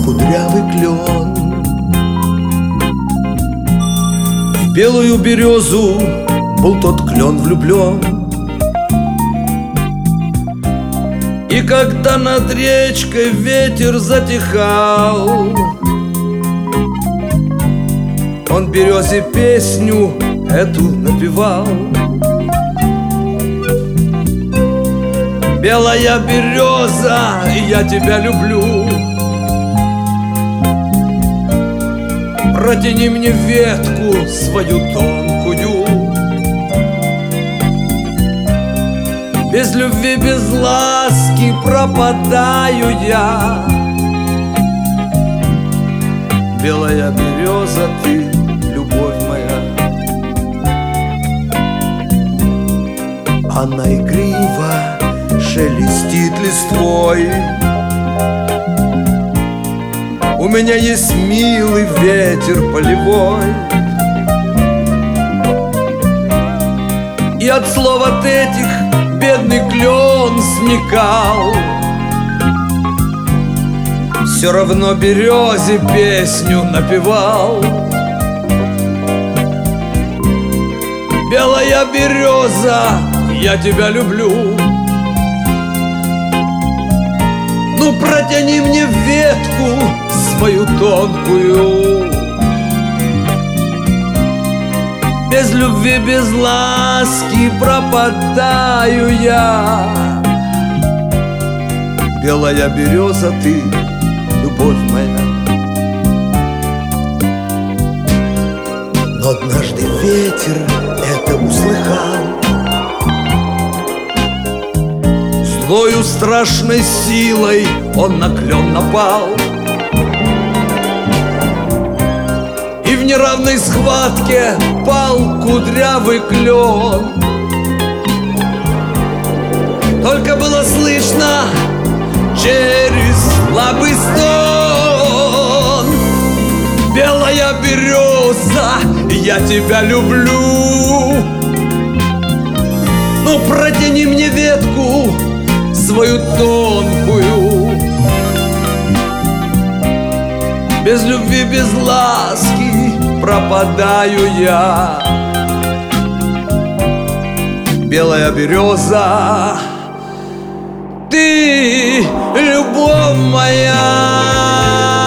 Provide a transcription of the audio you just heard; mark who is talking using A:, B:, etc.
A: кудрявый клен. В белую березу был тот клен влюблен. И когда над речкой ветер затихал, он березе песню эту напевал. Белая береза, я тебя люблю, протяни мне ветку свою тонкую. Без любви, без ласки пропадаю я. Белая береза, ты, любовь моя. Она игриво шелестит листвой. У меня есть милый ветер полевой. И от слов от этих бедный клен сникал. Все равно березе песню напевал. Белая береза, я тебя люблю, ну протяни мне ветку свою тонкую. Без любви, без ласки пропадаю я. Белая береза, ты, любовь моя. Но однажды ветер это услыхал, злою страшной силой он на клен напал. И в неравной схватке пал кудрявый клен. Только было слышно через слабый стон: белая береза, я тебя люблю, ну протяни мне ветку свою тонкую. Без любви, без ласки пропадаю я. Белая береза, ты, любовь моя.